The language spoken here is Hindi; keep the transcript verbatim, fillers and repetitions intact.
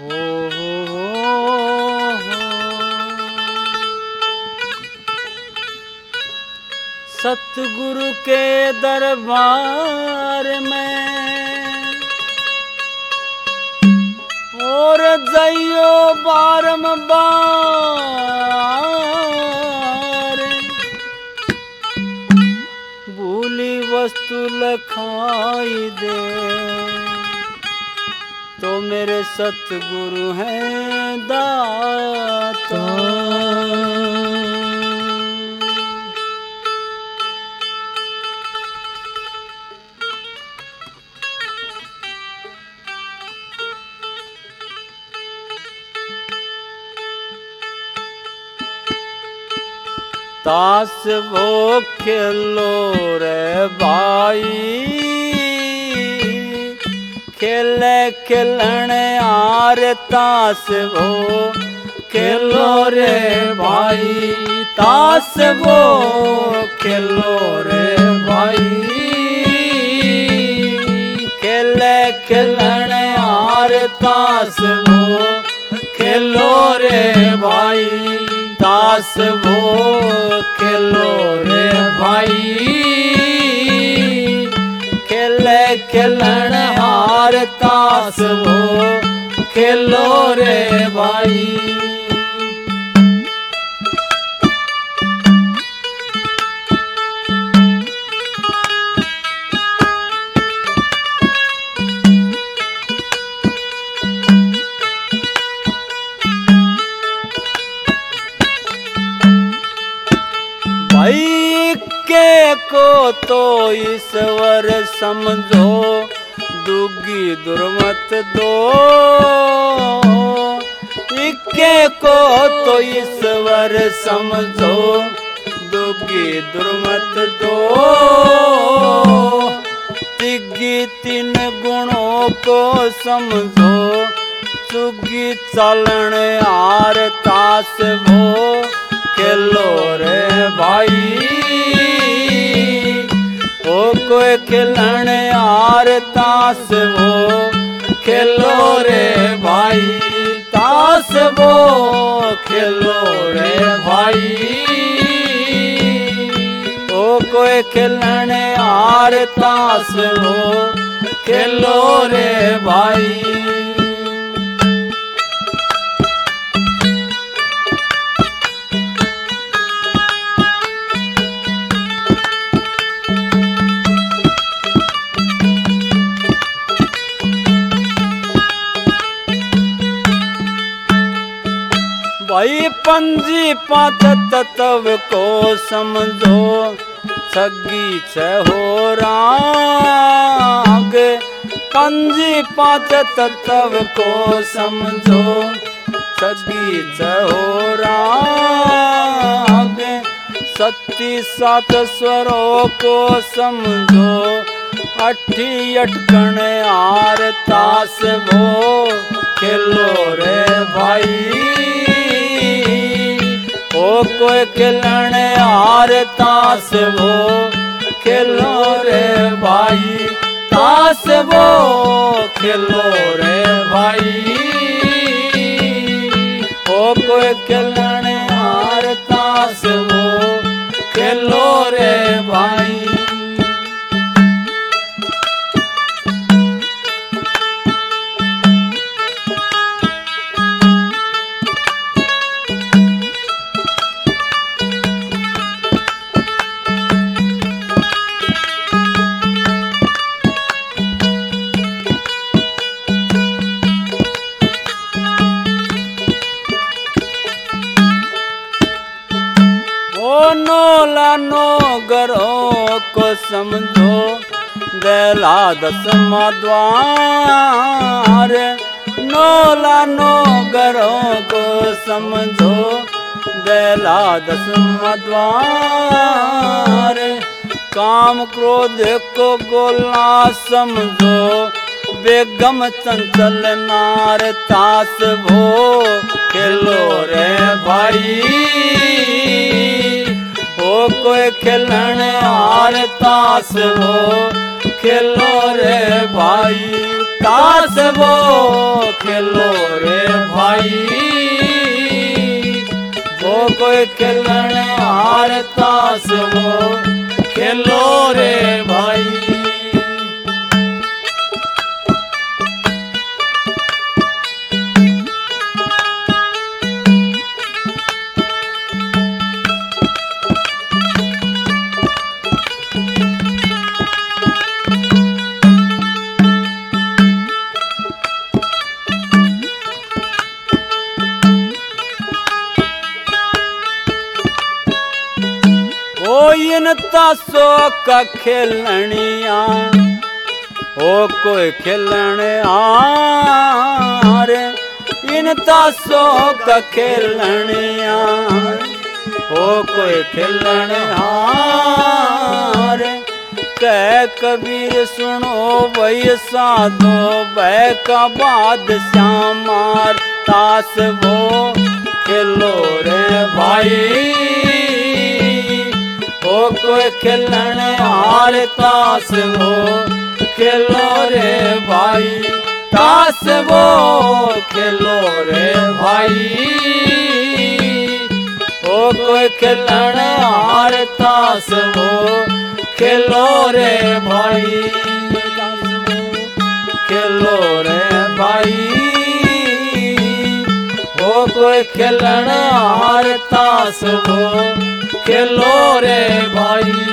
हो हो हो सतगुरु के दरबार में और जइयो बारंबार भूली वस्तु लखाई दे तो मेरे सतगुरु हैं दाता। ताश वो खेलो रे भाई खेले खिलन आर ताश वो खेलो रे भाई ताश वो खेलो रे भाई खेले खिलन आर ताश वो खेलो रे भाई ताश वो खेलो रे भाई खेले खिलन हार ताश वो खेलो रे भाई। के को तो ईश्वर समझो दुगी दुर्मत दो इक्के को तो ईश्वर समझो दुगी दुर्मत दो तिग्गी तीन गुणों को समझो चुगी चलन आर ताश वो खेलो रे भाई ओ कोई खिलन आर ताश वो खेलो रे भाई ताश वो खेलो रे भाई ओ कोई खिलन आर ताश वो खेलो रे भाई। भाई पंजी पांच तत्व को समझो छगी छहो राग पंजी पांच तत्व को समझो छगी छहो राग सती सात स्वरों को समझो अठी अटकण आर ताश वो खेलो रे भाई ओ कोई खिलन आर ताश वो खेलो रे भाई ताश वो खेलो रे भाई ओ कोई खिलन आर ताश वो खेलो रे भाई। नोला नो गरों को समझो बेला दसमा द्वार नोला नो गरों को समझो बेला दसमा द्वार काम क्रोध को गोला समझो बेगम चंचल नार ताश वो खेलो रे भाई ओ कोई खिलन आर ताश वो खेलो रे भाई ताश वो खेलो रे भाई, वो कोई खेलन हार ताश वो खेलो रे भाई। इन ताशो का खेलनिया ओ कोई खेलन आरे, इन ताशो का खेलनिया ओ कोई खेलन हारे। कह कबीर सुनो वही साधो वह का बादशाह मार, ताश वो खेलो रे भाई, ओ कोई खेलन हार ताश वो खेलो रे भाई, ताश वो खेलो रे भाई, ओ कोई खेलन हार ताश वो खेलो रे भाई, खेलो रे भाई, ओ कोई खेलन हार ताश वो खेलो रे भाई।